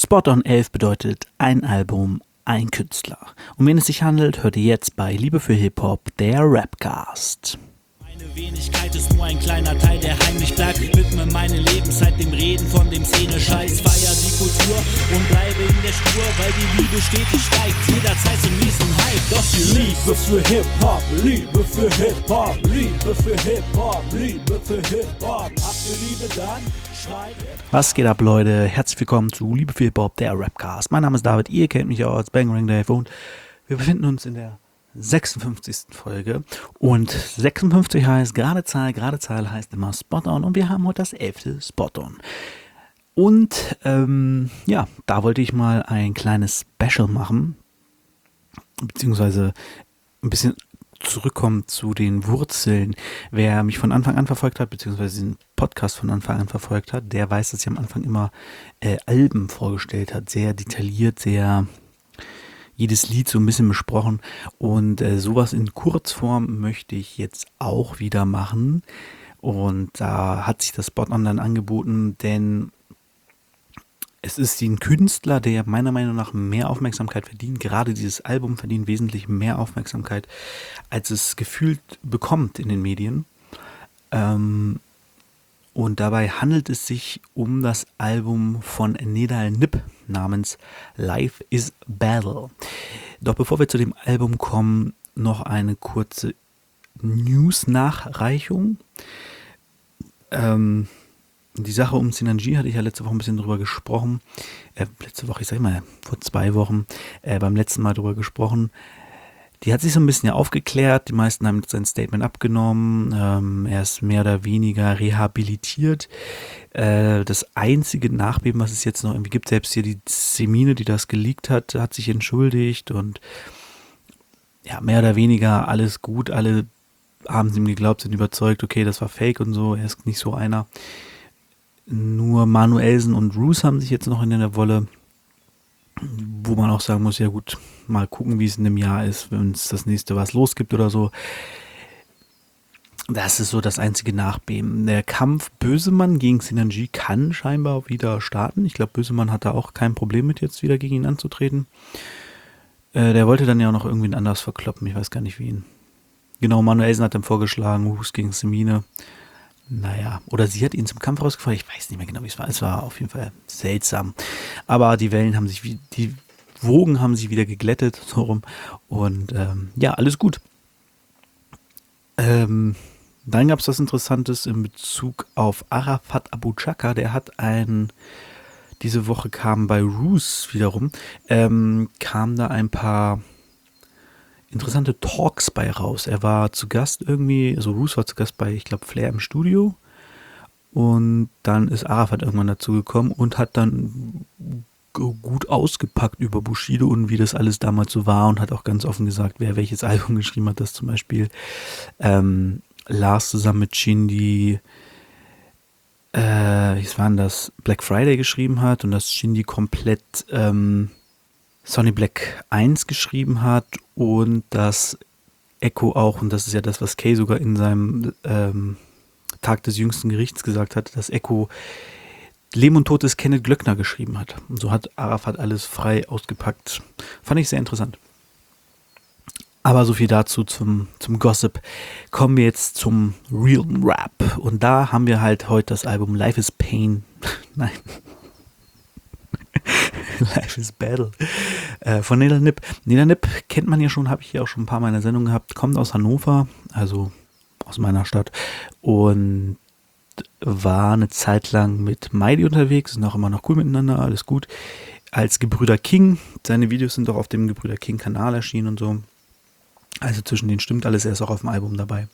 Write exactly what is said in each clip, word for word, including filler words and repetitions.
Spot on elf bedeutet ein Album, ein Künstler. Um wen es sich handelt, hört ihr jetzt bei Liebe für Hip-Hop, der Rapcast. Meine Wenigkeit ist nur ein kleiner Teil, der heimlich bleibt. Ich widme meine Lebenszeit dem Reden von dem Szene-Scheiß. Feier die Kultur und bleibe in der Spur, weil die Liebe stetig steigt. Jederzeit zum nächsten Hype. Doch die Liebe für Hip-Hop, Liebe für Hip-Hop, Liebe für Hip-Hop, Liebe für Hip-Hop. Habt ihr Liebe, dann schreibt. Was geht ab, Leute? Herzlich willkommen zu Liebe für Hip-Hop, der Rapcast. Mein Name ist David, ihr kennt mich auch als Bangarang Dave und wir befinden uns in der sechsundfünfzigsten Folge und sechsundfünfzig heißt gerade Zahl, gerade Zahl heißt immer Spot-On und wir haben heute das elfte Spot-On. Und ähm, ja, da wollte ich mal ein kleines Special machen, beziehungsweise ein bisschen zurückkommen zu den Wurzeln. Wer mich von Anfang an verfolgt hat, beziehungsweise den Podcast von Anfang an verfolgt hat, der weiß, dass ich am Anfang immer äh, Alben vorgestellt hat, sehr detailliert, sehr jedes Lied so ein bisschen besprochen und äh, sowas in Kurzform möchte ich jetzt auch wieder machen und da hat sich das Spot-On dann angeboten, denn es ist ein Künstler, der meiner Meinung nach mehr Aufmerksamkeit verdient. Gerade dieses Album verdient wesentlich mehr Aufmerksamkeit, als es gefühlt bekommt in den Medien. Ähm, und dabei handelt es sich um das Album von Nedal Nip namens Life is Battle. Doch bevor wir zu dem Album kommen, noch eine kurze News-Nachreichung. Ähm, die Sache um Sinanji hatte ich ja letzte Woche ein bisschen drüber gesprochen. Äh, letzte Woche, ich sag mal, vor zwei Wochen, äh, beim letzten Mal drüber gesprochen. Die hat sich so ein bisschen ja aufgeklärt. Die meisten haben jetzt sein Statement abgenommen. Ähm, er ist mehr oder weniger rehabilitiert. Äh, das einzige Nachbeben, was es jetzt noch irgendwie gibt, selbst hier die Semine, die das geleakt hat, hat sich entschuldigt und ja, mehr oder weniger alles gut. Alle haben es ihm geglaubt, sind überzeugt, okay, das war fake und so. Er ist nicht so einer. Nur Manuelsen und Roos haben sich jetzt noch in der Wolle, wo man auch sagen muss, ja gut, mal gucken, wie es in dem Jahr ist, wenn es das nächste was los gibt oder so. Das ist so das einzige Nachbeben. Der Kampf Bösemann gegen Sinanji kann scheinbar wieder starten. Ich glaube, Bösemann hat da auch kein Problem mit, jetzt wieder gegen ihn anzutreten. Äh, der wollte dann ja auch noch irgendwen anders verkloppen, ich weiß gar nicht wen. Genau, Manuelsen hat dann vorgeschlagen, Roos gegen Semine. Naja, oder sie hat ihn zum Kampf rausgefordert. Ich weiß nicht mehr genau, wie es war. Es war auf jeden Fall seltsam. Aber die Wellen haben sich, wie die Wogen haben sich wieder geglättet, so rum. Und ähm, ja, alles gut. Ähm, dann gab es was Interessantes in Bezug auf Arafat Abu Chaka. Der hat ein, diese Woche kam bei Roos wiederum, ähm, kam da ein paar interessante Talks bei raus. Er war zu Gast irgendwie, also Roos war zu Gast bei, ich glaube, Flair im Studio und dann ist Arafat irgendwann dazu gekommen und hat dann g- gut ausgepackt über Bushido und wie das alles damals so war und hat auch ganz offen gesagt, wer welches Album geschrieben hat, das zum Beispiel ähm, Lars zusammen mit Shindy äh, wie war denn das, Black Friday geschrieben hat und dass Shindy komplett ähm, Sonny Black eins geschrieben hat und dass Echo auch, und das ist ja das, was Kay sogar in seinem ähm, Tag des jüngsten Gerichts gesagt hat, dass Echo Leben und Tod des Kenneth Glöckner geschrieben hat. Und so hat Arafat alles frei ausgepackt. Fand ich sehr interessant. Aber so viel dazu zum, zum Gossip. Kommen wir jetzt zum Real Rap. Und da haben wir halt heute das Album Life is Pain. Nein. Life is Battle äh, von Nedal Nip. Nedal Nip kennt man ja schon, habe ich ja auch schon ein paar meiner Sendungen gehabt, kommt aus Hannover, also aus meiner Stadt und war eine Zeit lang mit Mighty unterwegs, sind auch immer noch cool miteinander, alles gut. Als Gebrüder King, seine Videos sind auch auf dem Gebrüder King Kanal erschienen und so. Also zwischen denen stimmt alles, er ist auch auf dem Album dabei.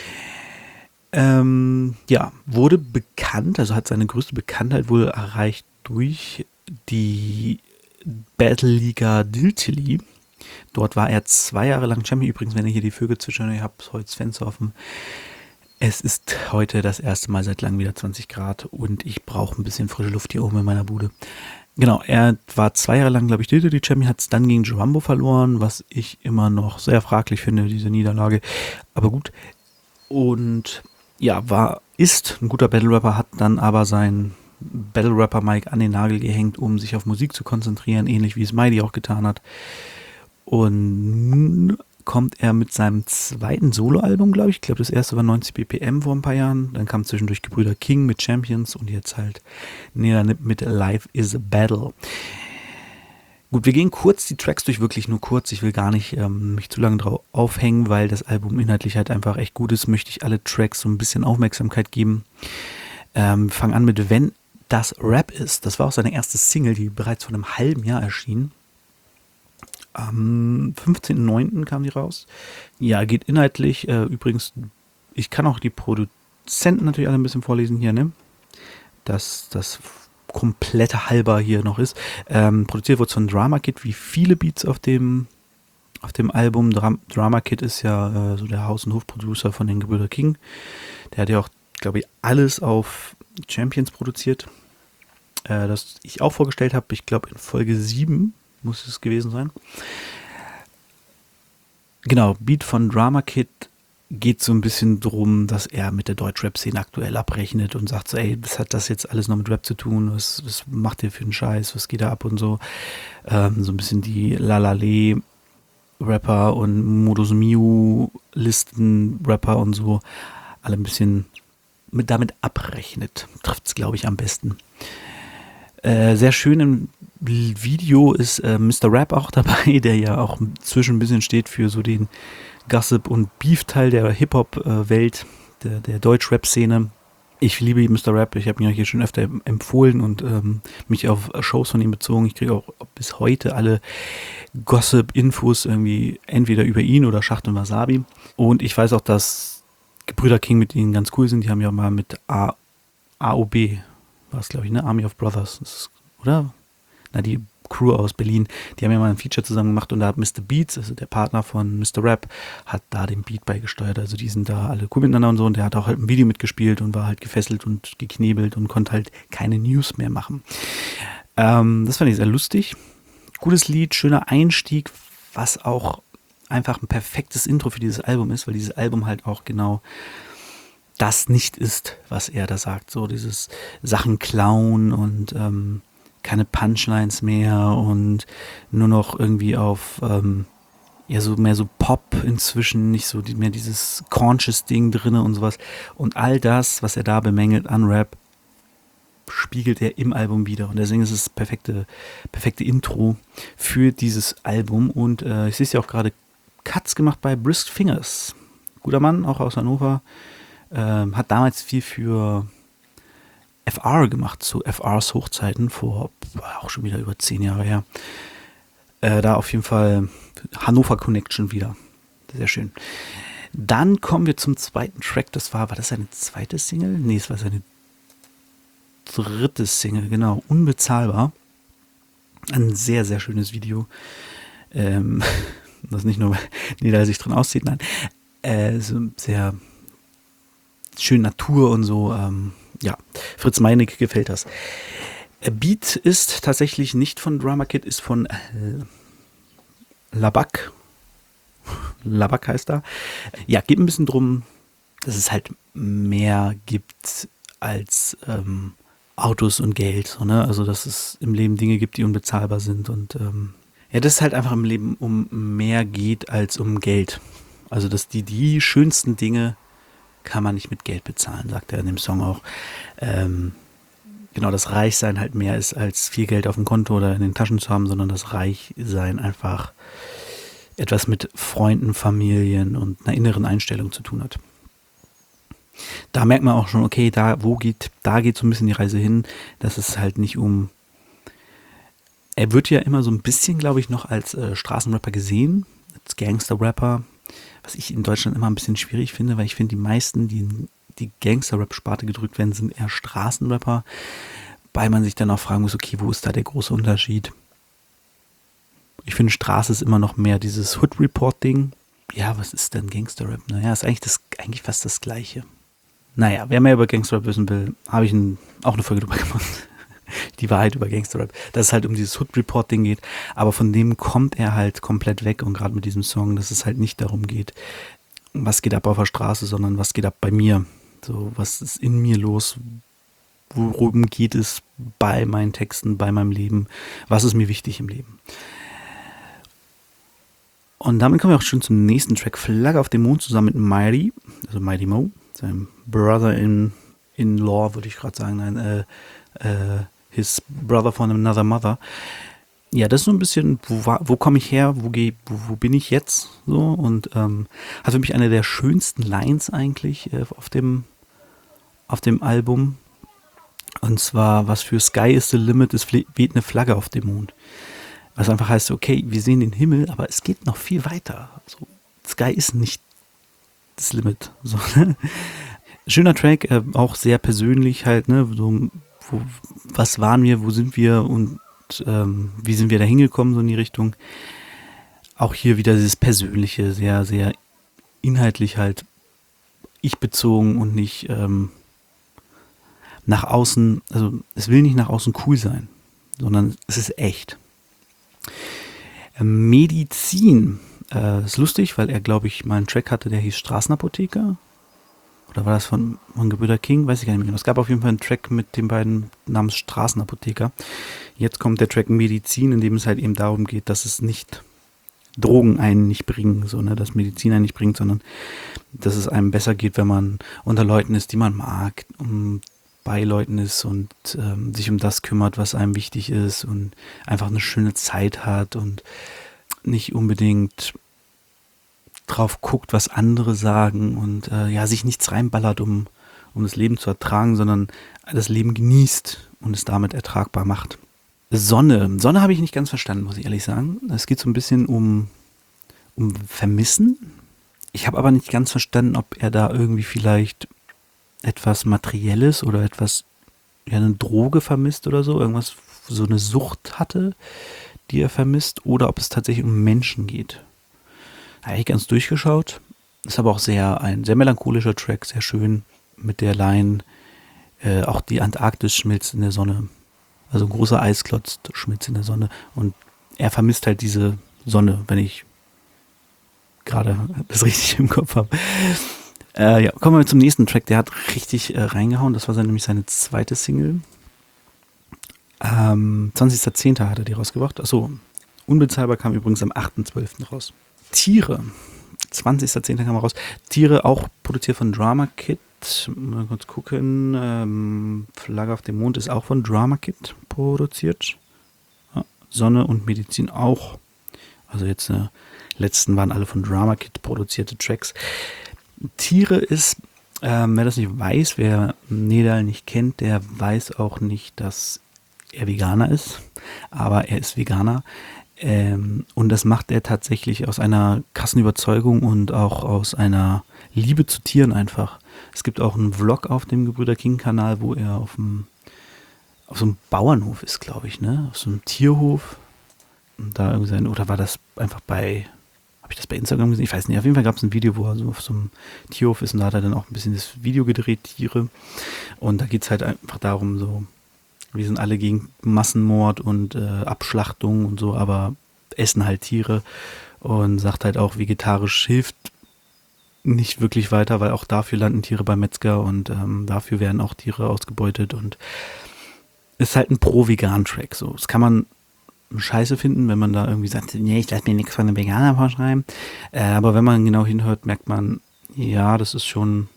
Ähm, ja, wurde bekannt, also hat seine größte Bekanntheit wohl erreicht durch die Battle Liga Diltily. Dort war er zwei Jahre lang Champion. Übrigens, wenn ihr hier die Vögel zwitschern, ihr habt heute das Fenster offen. Es ist heute das erste Mal seit langem wieder zwanzig Grad und ich brauche ein bisschen frische Luft hier oben in meiner Bude. Genau, er war zwei Jahre lang, glaube ich, Diltily Champion, hat es dann gegen Jorambo verloren, was ich immer noch sehr fraglich finde, diese Niederlage. Aber gut. Und ja, war, ist ein guter Battle Rapper, hat dann aber sein Battle-Rapper-Mike an den Nagel gehängt, um sich auf Musik zu konzentrieren, ähnlich wie es Mighty auch getan hat. Und nun kommt er mit seinem zweiten Soloalbum, glaube ich. Ich glaube, das erste war neunzig B P M vor ein paar Jahren. Dann kam zwischendurch Gebrüder King mit Champions und jetzt halt Neda Nip mit Life is a Battle. Gut, wir gehen kurz die Tracks durch, wirklich nur kurz. Ich will gar nicht ähm, mich zu lange drauf aufhängen, weil das Album inhaltlich halt einfach echt gut ist. Möchte ich alle Tracks so ein bisschen Aufmerksamkeit geben. Ähm, fangen an mit Wenn das Rap ist. Das war auch seine erste Single, die bereits vor einem halben Jahr erschien. Am fünfzehnten neunten kam die raus. Ja, geht inhaltlich, äh, übrigens, ich kann auch die Produzenten natürlich alle ein bisschen vorlesen hier, ne? Dass das komplette Halber hier noch ist. Ähm, produziert wurde von Drama Kid, wie viele Beats auf dem, auf dem Album. Dra- Drama Kid ist ja äh, so der Haus- und Hofproducer von den Gebrüder King. Der hat ja auch, glaube ich, alles auf Champions produziert. Äh, das ich auch vorgestellt habe, ich glaube in Folge sieben muss es gewesen sein. Genau, Beat von Drama Kid geht so ein bisschen drum, dass er mit der Deutschrap-Szene aktuell abrechnet und sagt so, ey, was hat das jetzt alles noch mit Rap zu tun? Was, was macht ihr für einen Scheiß? Was geht da ab und so? Ähm, so ein bisschen die Lalale-Rapper und Modus Miu-Listen-Rapper und so alle ein bisschen mit, damit abrechnet. Trifft es, glaube ich, am besten. Äh, sehr schön im Video ist äh, Mister Rap auch dabei, der ja auch zwischen ein bisschen steht für so den Gossip- und Beef-Teil der Hip-Hop-Welt, der, der Deutsch-Rap-Szene. Ich liebe Mister Rap, ich habe ihn euch hier schon öfter empfohlen und ähm, mich auf Shows von ihm bezogen. Ich kriege auch bis heute alle Gossip-Infos irgendwie entweder über ihn oder Schacht und Wasabi. Und ich weiß auch, dass Gebrüder King mit ihnen ganz cool sind. Die haben ja mal mit A- AOB, war es glaube ich, ne? Army of Brothers, ist, oder? Na, die Crew aus Berlin, die haben ja mal ein Feature zusammen gemacht und da hat Mister Beats, also der Partner von Mister Rap, hat da den Beat beigesteuert. Also die sind da alle cool miteinander und so und der hat auch halt ein Video mitgespielt und war halt gefesselt und geknebelt und konnte halt keine News mehr machen. Ähm, das fand ich sehr lustig. Gutes Lied, schöner Einstieg, was auch einfach ein perfektes Intro für dieses Album ist, weil dieses Album halt auch genau das nicht ist, was er da sagt. So dieses Sachen klauen und ähm, keine Punchlines mehr und nur noch irgendwie auf ähm, ja so mehr so Pop inzwischen, nicht so die, mehr dieses conscious Ding drinne und sowas. Und all das, was er da bemängelt an Rap, spiegelt er im Album wieder. Und deswegen ist es das perfekte, perfekte Intro für dieses Album. Und äh, ich sehe es ja auch gerade Cuts gemacht bei Brisk Fingers. Guter Mann, auch aus Hannover. Ähm, hat damals viel für F R gemacht, zu F Rs Hochzeiten, vor auch schon wieder über zehn Jahre her. Äh, da auf jeden Fall Hannover Connection wieder. Sehr schön. Dann kommen wir zum zweiten Track. Das war, war das seine zweite Single? Nee, es war seine dritte Single, genau. Unbezahlbar. Ein sehr, sehr schönes Video. Ähm, das nicht nur, nee, da er sich drin auszieht, nein. Äh, so sehr schön Natur und so, ähm, ja, Fritz Meinig gefällt das. Beat ist tatsächlich nicht von Drama Kid, ist von äh, Labak. Labak heißt er. Ja, geht ein bisschen drum, dass es halt mehr gibt als ähm, Autos und Geld. So, ne? Also, dass es im Leben Dinge gibt, die unbezahlbar sind. Und ähm, ja, dass es halt einfach im Leben um mehr geht als um Geld. Also, dass die, die schönsten Dinge kann man nicht mit Geld bezahlen, sagt er in dem Song auch. Ähm, genau, das Reichsein halt mehr ist, als viel Geld auf dem Konto oder in den Taschen zu haben, sondern das Reichsein einfach etwas mit Freunden, Familien und einer inneren Einstellung zu tun hat. Da merkt man auch schon, okay, da wo geht, da geht so ein bisschen die Reise hin, dass es halt nicht um... Er wird ja immer so ein bisschen, glaube ich, noch als äh, Straßenrapper gesehen, als Gangster-Rapper, was ich in Deutschland immer ein bisschen schwierig finde, weil ich finde, die meisten, die in die Gangster-Rap-Sparte gedrückt werden, sind eher Straßenrapper, weil man sich dann auch fragen muss, okay, wo ist da der große Unterschied? Ich finde, Straße ist immer noch mehr dieses Hood-Report-Ding. Ja, was ist denn Gangster-Rap? Naja, ist eigentlich, das, eigentlich fast das Gleiche. Naja, wer mehr über Gangster-Rap wissen will, habe ich ein, auch eine Folge drüber gemacht. Die Wahrheit über Gangster-Rap, dass es halt um dieses Hood-Report-Ding geht, aber von dem kommt er halt komplett weg und gerade mit diesem Song, dass es halt nicht darum geht, was geht ab auf der Straße, sondern was geht ab bei mir, so was ist in mir los, worum geht es bei meinen Texten, bei meinem Leben, was ist mir wichtig im Leben. Und damit kommen wir auch schon zum nächsten Track, Flagge auf dem Mond, zusammen mit Mighty, also Mighty Mo, seinem Brother in, in Law, würde ich gerade sagen, nein, äh, äh, his brother from another mother. Ja, das ist so ein bisschen, wo, wo komme ich her, wo, geh, wo, wo bin ich jetzt, so, und ähm, hat für mich eine der schönsten Lines eigentlich äh, auf dem, auf dem Album. Und zwar, was für Sky is the limit, es weht eine Flagge auf dem Mond. Was einfach heißt, okay, wir sehen den Himmel, aber es geht noch viel weiter. Also, Sky ist nicht das Limit. So, ne? Schöner Track, äh, auch sehr persönlich halt, ne? So, wo, was waren wir, wo sind wir und ähm, wie sind wir da hingekommen, so in die Richtung. Auch hier wieder dieses Persönliche, sehr, sehr inhaltlich halt ich-bezogen und nicht ähm, nach außen, also es will nicht nach außen cool sein, sondern es ist echt. Medizin, äh, ist lustig, weil er, glaube ich, mal einen Track hatte, der hieß Straßenapotheker. Oder war das von, von Gebrüder King? Weiß ich gar nicht mehr genau. Es gab auf jeden Fall einen Track mit den beiden namens Straßenapotheker. Jetzt kommt der Track Medizin, in dem es halt eben darum geht, dass es nicht Drogen einen nicht bringen, so, ne, dass Medizin einen nicht bringt, sondern dass es einem besser geht, wenn man unter Leuten ist, die man mag, um bei Leuten ist und ähm, sich um das kümmert, was einem wichtig ist und einfach eine schöne Zeit hat und nicht unbedingt drauf guckt, was andere sagen und äh, ja, sich nichts reinballert, um, um das Leben zu ertragen, sondern das Leben genießt und es damit ertragbar macht. Sonne. Sonne habe ich nicht ganz verstanden, muss ich ehrlich sagen. Es geht so ein bisschen um, um Vermissen. Ich habe aber nicht ganz verstanden, ob er da irgendwie vielleicht etwas Materielles oder etwas, ja, eine Droge vermisst oder so, irgendwas, so eine Sucht hatte, die er vermisst, oder ob es tatsächlich um Menschen geht. Da habe ich ganz durchgeschaut. Ist aber auch sehr ein sehr melancholischer Track, sehr schön mit der Line, äh, auch die Antarktis schmilzt in der Sonne. Also ein großer Eisklotz schmilzt in der Sonne und er vermisst halt diese Sonne, wenn ich gerade das richtig im Kopf habe. Äh, ja, kommen wir zum nächsten Track, der hat richtig äh, reingehauen, das war sein, nämlich seine zweite Single. Ähm, zwanzigster zehnter hat er die rausgebracht. Achso, Unbezahlbar kam übrigens am achter zwölfter raus. Tiere, zwanzigster zehnter kam er raus. Tiere, auch produziert von Drama Kid. Mal kurz gucken, ähm, Flagge auf dem Mond ist auch von Drama Kid produziert. Ja, Sonne und Medizin auch. Also jetzt, äh, letzten waren alle von Drama Kid produzierte Tracks. Tiere ist, ähm, wer das nicht weiß, wer Nedal nicht kennt, der weiß auch nicht, dass er Veganer ist, aber er ist Veganer ähm, und das macht er tatsächlich aus einer krassen Überzeugung und auch aus einer Liebe zu Tieren einfach. Es gibt auch einen Vlog auf dem Gebrüder King Kanal, wo er auf dem auf so einem Bauernhof ist, glaube ich, ne, auf so einem Tierhof und da irgendwie sein, oder war das einfach bei Habe ich das bei Instagram gesehen? Ich weiß nicht. Auf jeden Fall gab es ein Video, wo er so auf so einem Tierhof ist und da hat er dann auch ein bisschen das Video gedreht, Tiere. Und da geht es halt einfach darum, so, wir sind alle gegen Massenmord und äh, Abschlachtung und so, aber essen halt Tiere und sagt halt auch, vegetarisch hilft nicht wirklich weiter, weil auch dafür landen Tiere beim Metzger und ähm, dafür werden auch Tiere ausgebeutet und ist halt ein Pro-Vegan-Track. So, das kann man scheiße finden, wenn man da irgendwie sagt, nee, ich lasse mir nichts von einem Veganer vorschreiben. Äh, aber wenn man genau hinhört, merkt man, ja, das ist schon,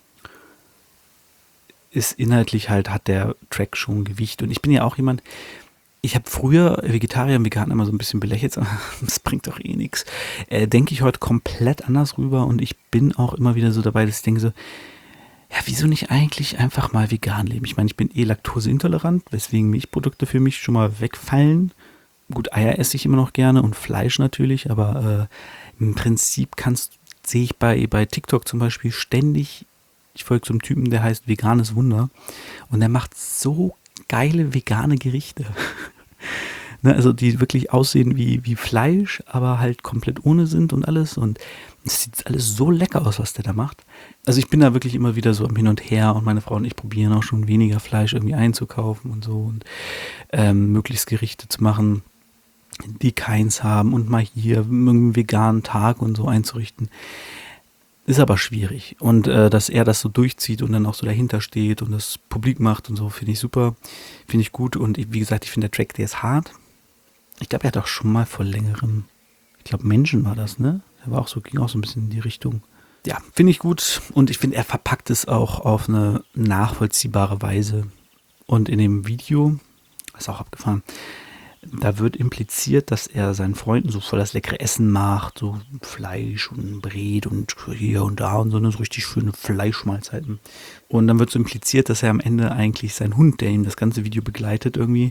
ist inhaltlich halt, hat der Track schon Gewicht. Und ich bin ja auch jemand, ich habe früher Vegetarier und Veganer immer so ein bisschen belächelt, aber das bringt doch eh nichts. Äh, denke ich heute komplett anders rüber und ich bin auch immer wieder so dabei, dass ich denke so, ja, wieso nicht eigentlich einfach mal vegan leben? Ich meine, ich bin eh laktoseintolerant, weswegen Milchprodukte für mich schon mal wegfallen. Gut, Eier esse ich immer noch gerne und Fleisch natürlich, aber äh, im Prinzip kannst, sehe ich bei, bei TikTok zum Beispiel ständig, ich folge so einem Typen, der heißt Veganes Wunder und der macht so geile vegane Gerichte. Ne, also die wirklich aussehen wie, wie Fleisch, aber halt komplett ohne sind und alles und es sieht alles so lecker aus, was der da macht. Also ich bin da wirklich immer wieder so am Hin und Her und meine Frau und ich probieren auch schon weniger Fleisch irgendwie einzukaufen und so und ähm, möglichst Gerichte zu machen, die keins haben und mal hier einen veganen Tag und so einzurichten. Ist aber schwierig. Und äh, dass er das so durchzieht und dann auch so dahinter steht und das publik macht und so, finde ich super. Finde ich gut. Und wie gesagt, ich finde der Track, der ist hart. Ich glaube, er hat auch schon mal vor längerem, ich glaube, Menschen war das, ne? Der war auch so, ging auch so ein bisschen in die Richtung. Ja, finde ich gut. Und ich finde, er verpackt es auch auf eine nachvollziehbare Weise. Und in dem Video, ist auch abgefahren, da wird impliziert, dass er seinen Freunden so voll das leckere Essen macht, so Fleisch und Bret und hier und da und so eine so richtig schöne Fleischmahlzeiten. Und dann wird so impliziert, dass er am Ende eigentlich seinen Hund, der ihm das ganze Video begleitet, irgendwie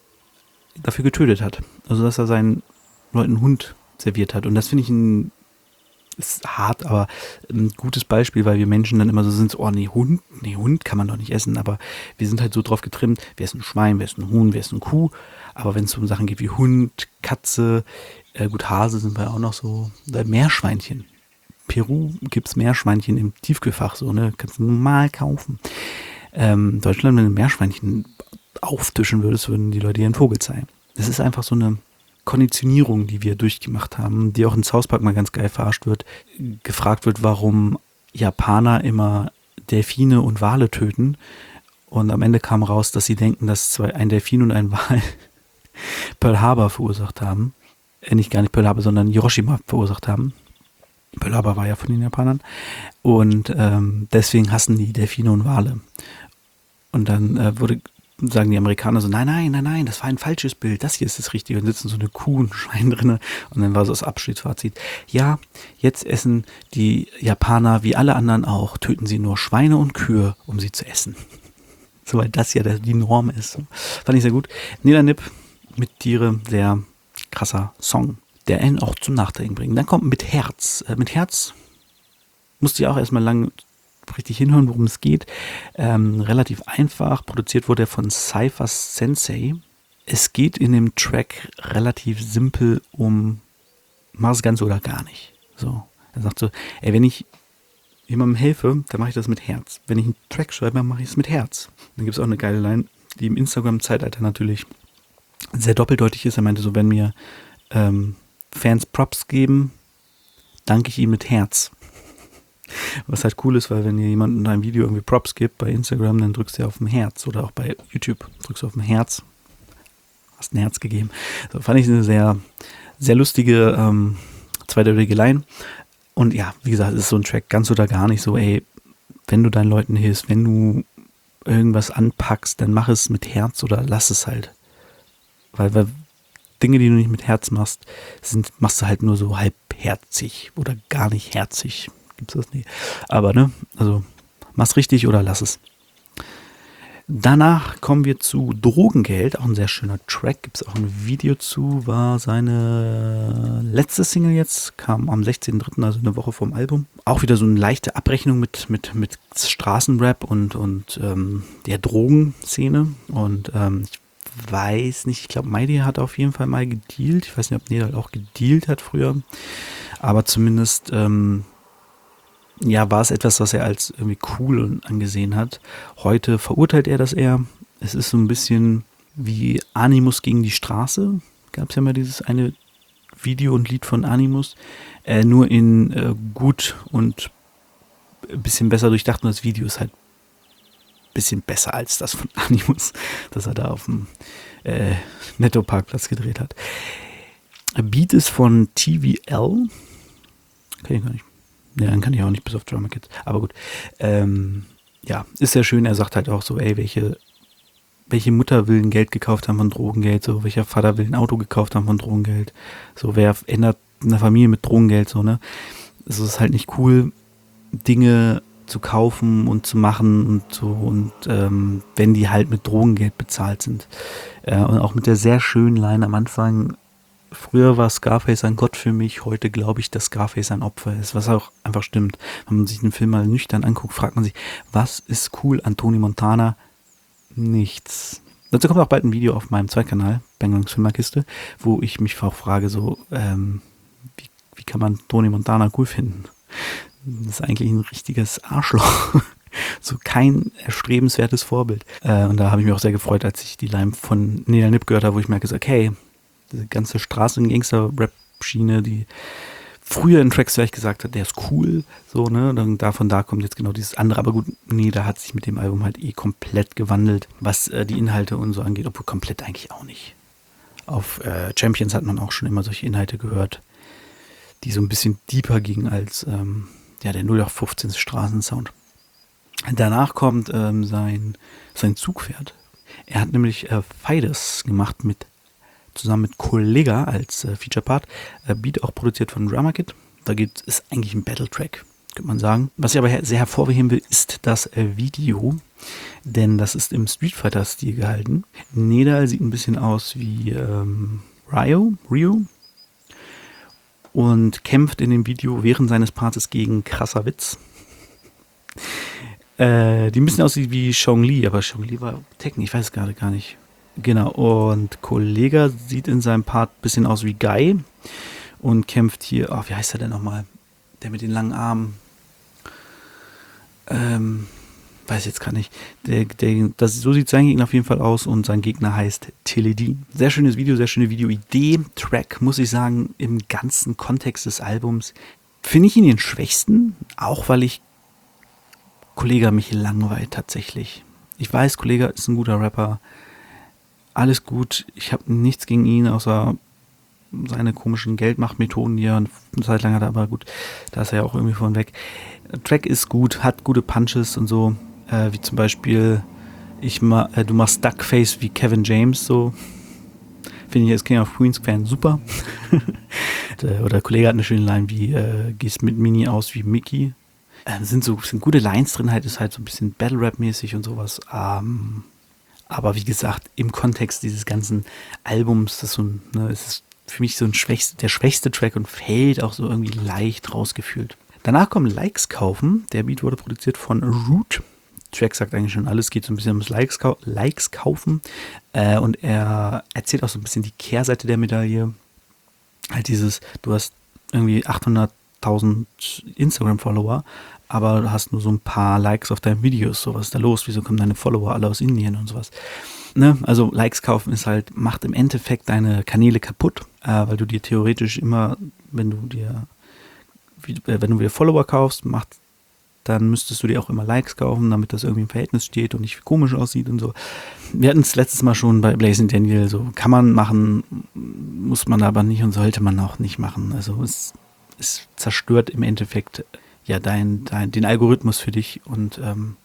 dafür getötet hat. Also dass er seinen Leuten einen Hund serviert hat. Und das finde ich ein, ist hart, aber ein gutes Beispiel, weil wir Menschen dann immer so sind, so, oh nee, Hund, nee, Hund kann man doch nicht essen, aber wir sind halt so drauf getrimmt, wer ist ein Schwein, wer ist ein Huhn, wer ist eine Kuh, aber wenn es um Sachen geht wie Hund, Katze, äh, gut, Hase sind wir auch noch so, äh, Meerschweinchen. Peru gibt es Meerschweinchen im Tiefkühlfach, so, ne, kannst du normal kaufen. Ähm, Deutschland, wenn du Meerschweinchen auftischen würdest, würden die Leute hier ein Vogel zeigen. Das ist einfach so eine Konditionierung, die wir durchgemacht haben, die auch in South Park mal ganz geil verarscht wird, gefragt wird, warum Japaner immer Delfine und Wale töten. Und am Ende kam raus, dass sie denken, dass zwei, ein Delfin und ein Wal Pearl Harbor verursacht haben. Äh, nicht gar nicht Pearl Harbor, sondern Hiroshima verursacht haben. Pearl Harbor war ja von den Japanern. Und ähm, deswegen hassen die Delfine und Wale. Und dann äh, wurde sagen die Amerikaner so, nein, nein, nein, nein, das war ein falsches Bild, das hier ist das Richtige. Und sitzen so eine Kuh und ein Schwein drin. Und dann war so das Abschiedsfazit. Ja, jetzt essen die Japaner, wie alle anderen auch, töten sie nur Schweine und Kühe, um sie zu essen. So, weil das ja die Norm ist. Fand ich sehr gut. Neda Nip mit Tiere, sehr krasser Song, der einen auch zum Nachdenken bringt. Dann kommt mit Herz. Äh, mit Herz musste ich auch erstmal lang richtig hinhören, worum es geht. Ähm, relativ einfach. Produziert wurde er von Cypher Sensei. Es geht in dem Track relativ simpel um mach es ganz oder gar nicht. So. Er sagt so, ey, wenn ich jemandem helfe, dann mache ich das mit Herz. Wenn ich einen Track schreibe, dann mache ich es mit Herz. Dann gibt es auch eine geile Line, die im Instagram-Zeitalter natürlich sehr doppeldeutig ist. Er meinte so, wenn mir ähm, Fans Props geben, danke ich ihm mit Herz. Was halt cool ist, weil wenn dir jemand in einem Video irgendwie Props gibt bei Instagram, dann drückst du ja auf ein Herz oder auch bei YouTube drückst du auf ein Herz. Hast ein Herz gegeben. So, fand ich eine sehr, sehr lustige ähm, zweideutige Line. Und ja, wie gesagt, es ist so ein Track ganz oder gar nicht so, ey, wenn du deinen Leuten hilfst, wenn du irgendwas anpackst, dann mach es mit Herz oder lass es halt. Weil, weil Dinge, die du nicht mit Herz machst, sind, machst du halt nur so halbherzig oder gar nicht herzig. Gibt's das nicht. Aber ne, also mach's richtig oder lass es. Danach kommen wir zu Drogengeld, auch ein sehr schöner Track, gibt es auch ein Video zu, war seine letzte Single jetzt, kam am sechzehnten dritten, also eine Woche vorm Album. Auch wieder so eine leichte Abrechnung mit, mit, mit Straßenrap und, und ähm, der Drogenszene. Und ähm, ich weiß nicht, ich glaube, Maidi hat auf jeden Fall mal gedealt. Ich weiß nicht, ob Nedal auch gedealt hat früher. Aber zumindest ähm, ja, war es etwas, was er als irgendwie cool angesehen hat. Heute verurteilt er das eher. Es ist so ein bisschen wie Animus gegen die Straße. Gab es ja mal dieses eine Video und Lied von Animus. Äh, nur in äh, gut und ein bisschen besser durchdacht. Und das Video ist halt ein bisschen besser als das von Animus, das er da auf dem äh, Netto-Parkplatz gedreht hat. Beat ist von T V L. Kenn ich gar nicht. Ja, dann kann ich auch nicht bis auf Drama Kids. Aber gut. Ähm, ja, ist sehr schön. Er sagt halt auch so, ey, welche, welche Mutter will ein Geld gekauft haben von Drogengeld, so, welcher Vater will ein Auto gekauft haben von Drogengeld. So, wer ändert eine Familie mit Drogengeld, so, ne? Es ist halt nicht cool, Dinge zu kaufen und zu machen und so, und ähm, wenn die halt mit Drogengeld bezahlt sind. Äh, und auch mit der sehr schönen Line am Anfang. Früher war Scarface ein Gott für mich, heute glaube ich, dass Scarface ein Opfer ist, was auch einfach stimmt. Wenn man sich den Film mal nüchtern anguckt, fragt man sich, was ist cool an Tony Montana? Nichts. Dazu kommt auch bald ein Video auf meinem Zweitkanal, Bangrings Filmerkiste, wo ich mich auch frage, so, ähm, wie, wie kann man Tony Montana cool finden? Das ist eigentlich ein richtiges Arschloch. So kein erstrebenswertes Vorbild. Äh, und da habe ich mich auch sehr gefreut, als ich die Line von Neda Nip gehört habe, wo ich merke, so, okay, diese ganze Straßen-Gangster-Rap-Schiene, die früher in Tracks vielleicht gesagt hat, der ist cool, so, ne, dann davon da kommt jetzt genau dieses andere, aber gut, nee, da hat sich mit dem Album halt eh komplett gewandelt, was äh, die Inhalte und so angeht, obwohl komplett eigentlich auch nicht. Auf äh, Champions hat man auch schon immer solche Inhalte gehört, die so ein bisschen deeper gingen als ähm, ja, der null acht fünfzehn Straßensound. Danach kommt ähm, sein, sein Zugpferd. Er hat nämlich äh, Fidus gemacht mit zusammen mit Kollega als äh, Feature-Part. Äh, Beat auch produziert von Drama Kid. Da geht es eigentlich ein Battle-Track, könnte man sagen. Was ich aber her- sehr hervorheben will, ist das äh, Video. Denn das ist im Street Fighter-Stil gehalten. Nedal sieht ein bisschen aus wie ähm, Ryo, Ryo. Und kämpft in dem Video während seines Parts gegen Krasser Witz. Äh, die ein bisschen aussieht wie Chong Li, aber Chong Li war Tekken, ich weiß es gerade gar nicht. Genau, und Kollega sieht in seinem Part ein bisschen aus wie Guy und kämpft hier, oh, wie heißt er denn nochmal? Der mit den langen Armen. Ähm, weiß jetzt gar nicht. Der, der, das, so sieht sein Gegner auf jeden Fall aus und sein Gegner heißt Tilly. Sehr schönes Video, sehr schöne Videoidee. Track, muss ich sagen, im ganzen Kontext des Albums finde ich ihn den schwächsten, auch weil ich Kollega mich langweilt tatsächlich. Ich weiß, Kollega ist ein guter Rapper. Alles gut. Ich habe nichts gegen ihn, außer seine komischen Geldmachtmethoden, die er eine Zeit lang hatte. Aber gut, da ist er ja auch irgendwie von weg. Der Track ist gut, hat gute Punches und so. Äh, wie zum Beispiel, ich ma, äh, du machst Duckface wie Kevin James. So finde ich als King of Queens Fan super. Oder Kollega hat eine schöne Line wie, äh, gehst mit Mini aus wie Mickey. Äh, sind so sind gute Lines drin, halt ist halt so ein bisschen Battle-Rap-mäßig und sowas. Ähm, aber wie gesagt, im Kontext dieses ganzen Albums, das so ein, ne, es ist für mich so ein schwächste, der schwächste Track und fällt auch so irgendwie leicht rausgefühlt. Danach kommt Likes kaufen. Der Beat wurde produziert von Root. Track sagt eigentlich schon alles, geht so ein bisschen ums Likes, kau- Likes kaufen. Äh, und er erzählt auch so ein bisschen die Kehrseite der Medaille. Halt dieses, du hast irgendwie achthunderttausend Instagram-Follower, aber du hast nur so ein paar Likes auf deinen Videos. So, was ist da los? Wieso kommen deine Follower alle aus Indien und sowas? Ne? Also Likes kaufen ist halt, macht im Endeffekt deine Kanäle kaputt, äh, weil du dir theoretisch immer, wenn du dir wie, äh, wenn du dir Follower kaufst, macht, dann müsstest du dir auch immer Likes kaufen, damit das irgendwie im Verhältnis steht und nicht komisch aussieht und so. Wir hatten es letztes Mal schon bei Blazing Daniel, so kann man machen, muss man aber nicht und sollte man auch nicht machen. Also es, es zerstört im Endeffekt ja dein, dein, den Algorithmus für dich und ähm,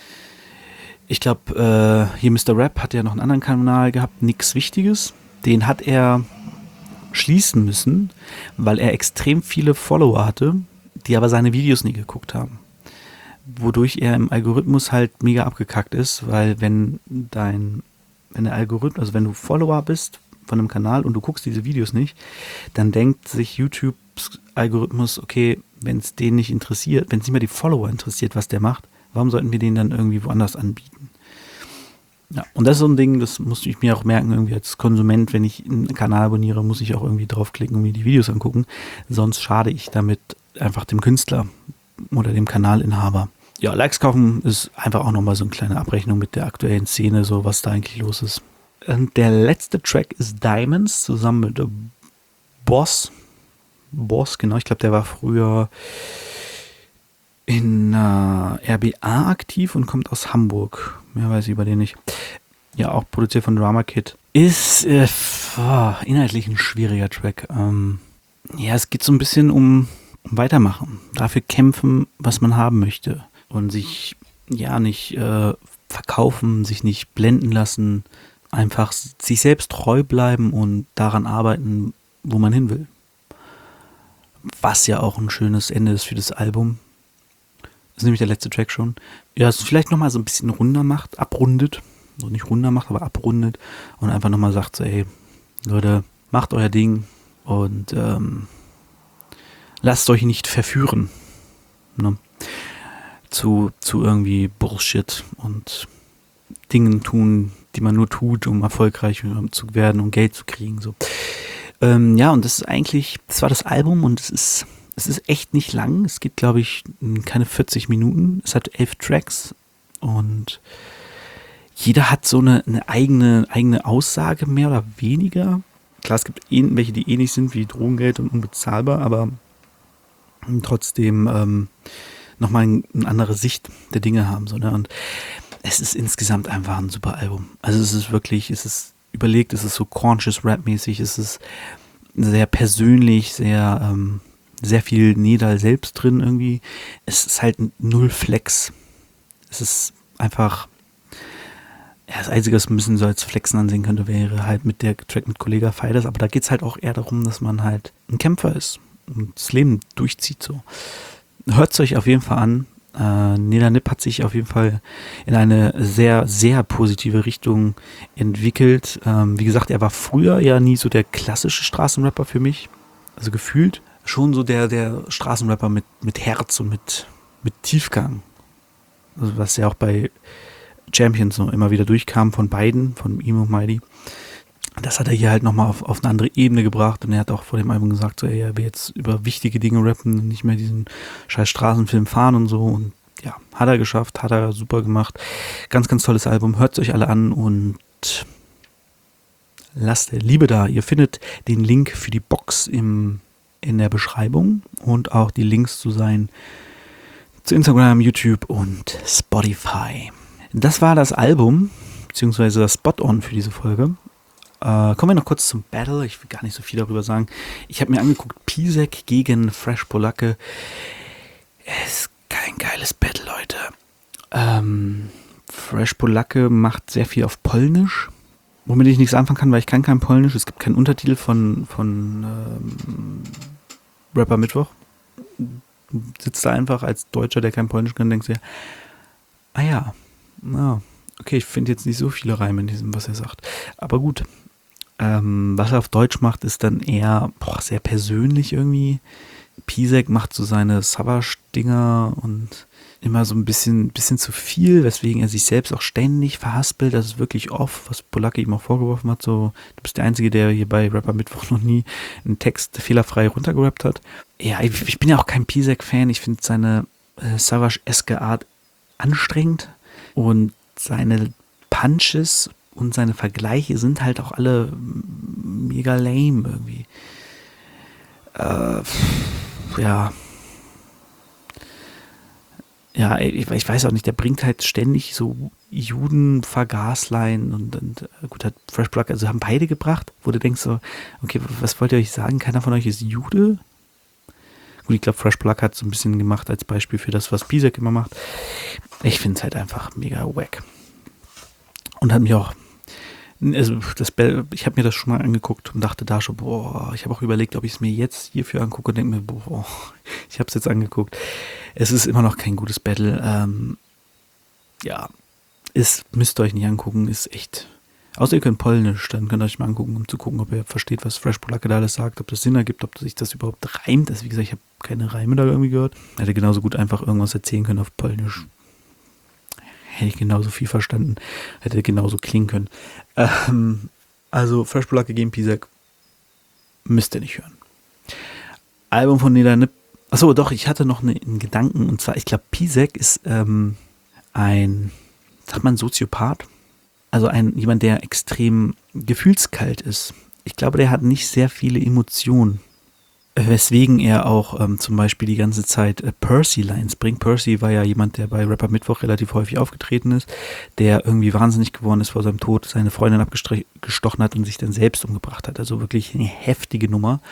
ich glaube, äh, hier Mister Rap hat ja noch einen anderen Kanal gehabt, Nix Wichtiges. Den hat er schließen müssen, weil er extrem viele Follower hatte, die aber seine Videos nie geguckt haben. Wodurch er im Algorithmus halt mega abgekackt ist, weil wenn dein, wenn der Algorithmus, also wenn du Follower bist von einem Kanal und du guckst diese Videos nicht, dann denkt sich YouTubes Algorithmus, okay, wenn es den nicht interessiert, wenn es nicht mehr die Follower interessiert, was der macht, warum sollten wir den dann irgendwie woanders anbieten? Ja, und das ist so ein Ding, das musste ich mir auch merken, irgendwie als Konsument, wenn ich einen Kanal abonniere, muss ich auch irgendwie draufklicken und mir die Videos angucken. Sonst schade ich damit einfach dem Künstler oder dem Kanalinhaber. Ja, Likes kaufen ist einfach auch nochmal so eine kleine Abrechnung mit der aktuellen Szene, so was da eigentlich los ist. Und der letzte Track ist Diamonds zusammen mit Boss. Boss, genau, ich glaube, der war früher in äh, R B A aktiv und kommt aus Hamburg. Mehr weiß ich über den nicht. Ja, auch produziert von Drama Kid. Ist äh, oh, inhaltlich ein schwieriger Track. Ähm, ja, es geht so ein bisschen um, um Weitermachen. Dafür kämpfen, was man haben möchte. Und sich ja nicht äh, verkaufen, sich nicht blenden lassen. Einfach sich selbst treu bleiben und daran arbeiten, wo man hin will. Was ja auch ein schönes Ende ist für das Album. Das ist nämlich der letzte Track schon. Ja, es vielleicht nochmal so ein bisschen runder macht, abrundet. So nicht runder macht, aber abrundet. Und einfach nochmal sagt so, ey, Leute, macht euer Ding und ähm, lasst euch nicht verführen. Ne? Zu, zu irgendwie Bullshit und Dingen tun, die man nur tut, um erfolgreich zu werden, um Geld zu kriegen. So. Ähm, ja, und das ist eigentlich, das war das Album und es ist, es ist echt nicht lang. Es geht, glaube ich, keine vierzig Minuten. Es hat elf Tracks und jeder hat so eine, eine eigene, eigene Aussage, mehr oder weniger. Klar, es gibt welche, die ähnlich sind wie Drogengeld und unbezahlbar, aber trotzdem ähm, nochmal ein, eine andere Sicht der Dinge haben. So, ne? Und es ist insgesamt einfach ein super Album. Also es ist wirklich, es ist überlegt, es ist so conscious Rap-mäßig, es ist sehr persönlich, sehr, ähm, sehr viel Nedal selbst drin irgendwie. Es ist halt null Flex. Es ist einfach, ja, das Einzige, was man ein bisschen so als Flexen ansehen könnte, wäre halt mit der Track mit Kollega Feides, aber da geht es halt auch eher darum, dass man halt ein Kämpfer ist und das Leben durchzieht so. Hört es euch auf jeden Fall an. Äh, Neda Nip hat sich auf jeden Fall in eine sehr, sehr positive Richtung entwickelt. Ähm, wie gesagt, er war früher ja nie so der klassische Straßenrapper für mich. Also gefühlt schon so der, der Straßenrapper mit, mit Herz und mit, mit Tiefgang. Also was ja auch bei Champions so immer wieder durchkam von beiden, von ihm und Mighty. Das hat er hier halt nochmal auf, auf eine andere Ebene gebracht und er hat auch vor dem Album gesagt, so, ey, er will jetzt über wichtige Dinge rappen und nicht mehr diesen scheiß Straßenfilm fahren und so und ja, hat er geschafft, hat er super gemacht. Ganz, ganz tolles Album, hört es euch alle an und lasst Liebe da. Ihr findet den Link für die Box im, in der Beschreibung und auch die Links zu sein zu Instagram, YouTube und Spotify. Das war das Album, beziehungsweise das Spot-On für diese Folge. Äh, kommen wir noch kurz zum Battle. Ich will gar nicht so viel darüber sagen. Ich habe mir angeguckt, Pisek gegen Fresh Polacke. Es ist kein geiles Battle, Leute. Ähm, Fresh Polacke macht sehr viel auf Polnisch, womit ich nichts anfangen kann, weil ich kann kein Polnisch. Es gibt keinen Untertitel von, von ähm, Rapper Mittwoch. Du sitzt da einfach als Deutscher, der kein Polnisch kann, denkst dir, ah ja, na, okay, ich finde jetzt nicht so viele Reime in diesem, was er sagt. Aber gut. Ähm, was er auf Deutsch macht, ist dann eher boah, sehr persönlich irgendwie. Pisek macht so seine Savage-Dinger und immer so ein bisschen, bisschen zu viel, weswegen er sich selbst auch ständig verhaspelt. Das ist wirklich oft, was Polacke ihm auch vorgeworfen hat. So, du bist der Einzige, der hier bei Rapper Mittwoch noch nie einen Text fehlerfrei runtergerappt hat. Ja, ich, ich bin ja auch kein Pisek-Fan. Ich finde seine äh, Savage-eske Art anstrengend und seine Punches und seine Vergleiche sind halt auch alle mega lame irgendwie. Äh, ja. Ja, ich, ich weiß auch nicht, der bringt halt ständig so Juden-Vergaslein und, und gut, hat Fresh Polacke, also haben beide gebracht, wo du denkst so, okay, was wollt ihr euch sagen? Keiner von euch ist Jude? Gut, ich glaube, Fresh Polacke hat so ein bisschen gemacht als Beispiel für das, was Pisek immer macht. Ich finde es halt einfach mega wack. Und hat mich auch, also das, ich habe mir das schon mal angeguckt und dachte da schon, boah, ich habe auch überlegt, ob ich es mir jetzt hierfür angucke und denke mir, boah, ich habe es jetzt angeguckt. Es ist immer noch kein gutes Battle. Ähm, ja, ist, müsst ihr euch nicht angucken, ist echt, außer ihr könnt Polnisch, dann könnt ihr euch mal angucken, um zu gucken, ob ihr versteht, was Fresh Polacke da alles sagt, ob das Sinn ergibt, ob sich das überhaupt reimt. Also wie gesagt, ich habe keine Reime da irgendwie gehört. Hätte genauso gut einfach irgendwas erzählen können auf Polnisch. Hätte ich genauso viel verstanden, hätte genauso klingen können. Ähm, also Fresh Polacke gegen Pisek müsst ihr nicht hören. Album von Neda Nip. Achso, doch, ich hatte noch eine, einen Gedanken, und zwar, ich glaube, Pisek ist ähm, ein, sagt man, Soziopath? Also ein jemand, der extrem gefühlskalt ist. Ich glaube, der hat nicht sehr viele Emotionen. Weswegen er auch ähm, zum Beispiel die ganze Zeit äh, Percy-Lines bringt. Percy war ja jemand, der bei Rapper Mittwoch relativ häufig aufgetreten ist, der irgendwie wahnsinnig geworden ist vor seinem Tod, seine Freundin abgestochen hat und sich dann selbst umgebracht hat. Also wirklich eine heftige Nummer.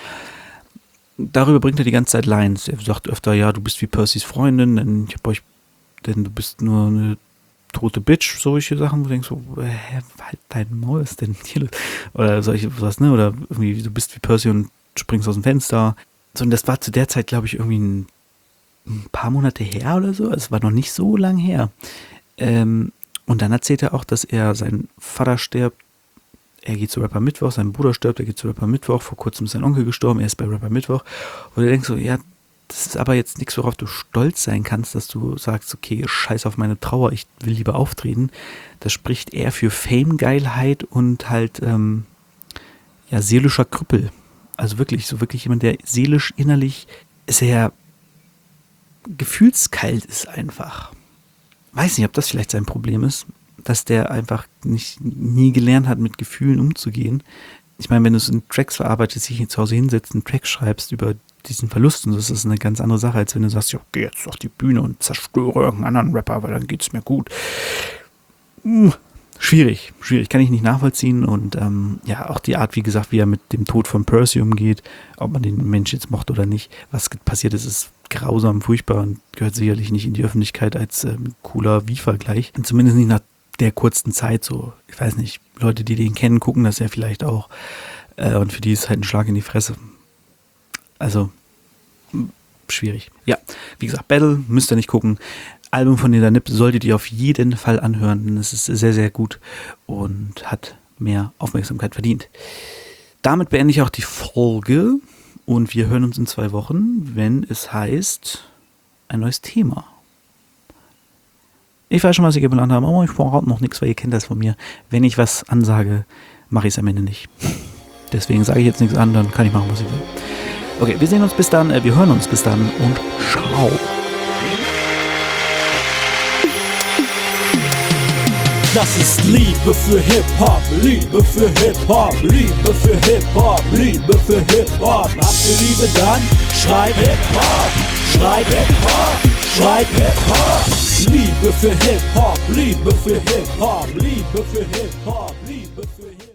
Darüber bringt er die ganze Zeit Lines. Er sagt öfter, ja, du bist wie Percys Freundin, denn ich hab euch, denn du bist nur eine tote Bitch, solche Sachen, wo du denkst so, hä, halt dein Maul, ist denn hier? Oder solche was, ne? Oder irgendwie, du bist wie Percy und springst aus dem Fenster. So, und das war zu der Zeit, glaube ich, irgendwie ein, ein paar Monate her oder so. Es war noch nicht so lang her. Ähm, und dann erzählt er auch, dass er, sein Vater stirbt, er geht zu Rapper Mittwoch, sein Bruder stirbt, er geht zu Rapper Mittwoch, vor kurzem ist sein Onkel gestorben, er ist bei Rapper Mittwoch. Und du denkst so, ja, das ist aber jetzt nichts, worauf du stolz sein kannst, dass du sagst, okay, scheiß auf meine Trauer, ich will lieber auftreten. Das spricht eher für Fame-Geilheit und halt, ähm, ja, seelischer Krüppel. Also wirklich, so wirklich jemand, der seelisch, innerlich sehr gefühlskalt ist einfach. Weiß nicht, ob das vielleicht sein Problem ist, dass der einfach nicht nie gelernt hat, mit Gefühlen umzugehen. Ich meine, wenn du es in Tracks verarbeitest, dich zu Hause hinsetzt, einen Track schreibst über diesen Verlust und das ist eine ganz andere Sache, als wenn du sagst, ja, geh jetzt auf die Bühne und zerstöre irgendeinen anderen Rapper, weil dann geht's mir gut. Hm, schwierig, schwierig, kann ich nicht nachvollziehen und ähm, ja, auch die Art, wie gesagt, wie er mit dem Tod von Percy umgeht, ob man den Mensch jetzt mochte oder nicht, was passiert ist, ist grausam, furchtbar und gehört sicherlich nicht in die Öffentlichkeit als ähm, cooler Wie-Vergleich. Und zumindest nicht nach der kurzen Zeit so. Ich weiß nicht, Leute, die den kennen, gucken das ja vielleicht auch. Äh, und für die ist halt ein Schlag in die Fresse. Also, mh, schwierig. Ja, wie gesagt, Battle müsst ihr nicht gucken. Album von Neda Nip solltet ihr auf jeden Fall anhören, denn es ist sehr, sehr gut und hat mehr Aufmerksamkeit verdient. Damit beende ich auch die Folge. Und wir hören uns in zwei Wochen, wenn es heißt, ein neues Thema. Ich weiß schon, was ich geplant habe, aber ich verrate noch nichts, weil ihr kennt das von mir. Wenn ich was ansage, mache ich es am Ende nicht. Deswegen sage ich jetzt nichts an, dann kann ich machen, was ich will. Okay, wir sehen uns bis dann, äh, wir hören uns bis dann und ciao. Das ist Liebe für Hip-Hop, Liebe für Hip-Hop, Liebe für Hip-Hop, Liebe für Hip-Hop. Habt ihr Liebe, dann schreib Hip-Hop, schreib Hip-Hop, schreib Hip-Hop. Liebe für Hip-Hop, Liebe für Hip-Hop, Liebe für Hip-Hop, Liebe für Hip-Hop.